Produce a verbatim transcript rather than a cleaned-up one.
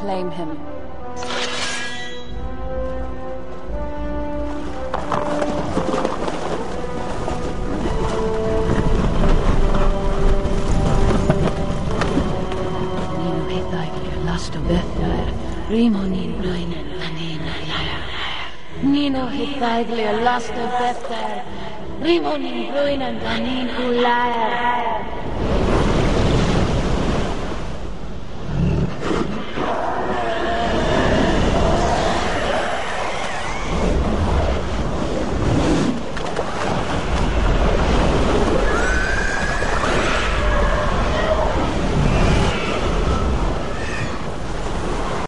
claim him. Rimonin Bruinen, Anina Yaya. Nino Hitaglia, Last of Bethar. Rimonin Bruinen, Anin Ulaya.